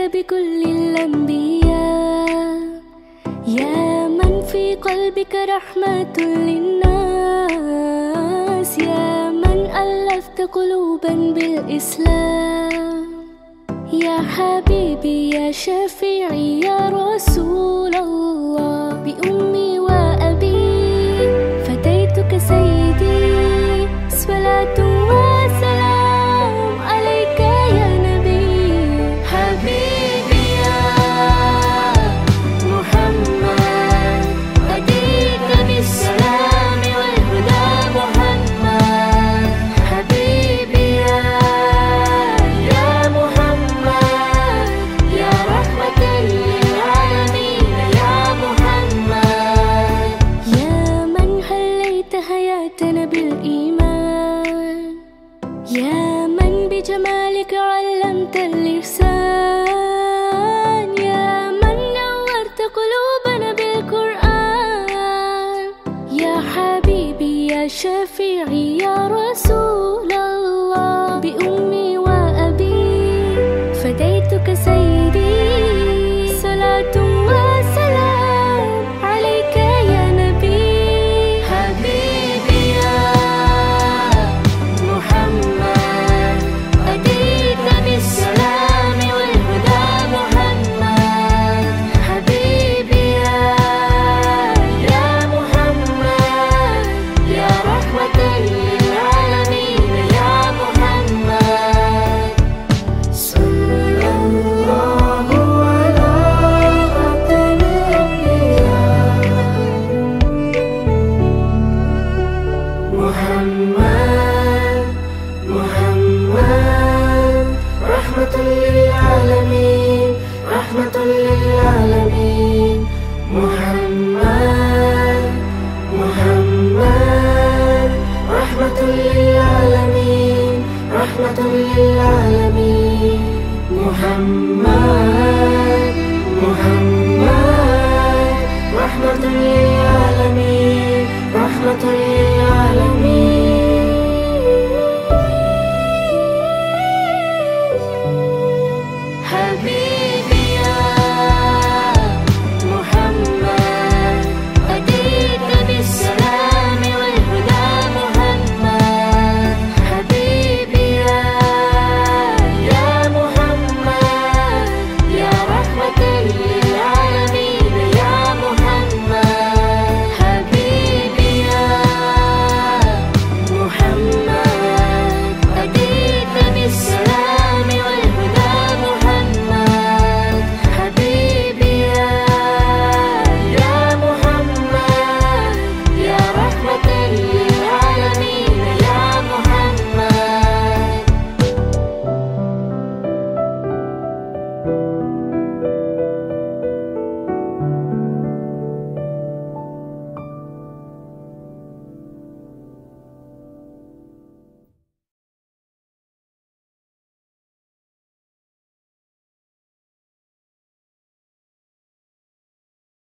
بكل الأنبياء، يا من في قلبك رحمة للناس، يا من ألفت قلوبا بالإسلام. يا حبيبي يا شفيعي يا رسول الله، بأمي وأبي فديتك سيدي، صلاة وسلام عليك يا نبي. حبيبي يا محمد، أتيك بالسلام والهدى محمد. حبيبي يا محمد، يا رحمة للعالمين يا محمد. يا من حليت حياتنا بالإيمان، يا من بجمالك علمت الإحسان، يا من نورت قلوبنا بالقرآن. يا حبيبي يا شفيعي يا رسول الله، بأمي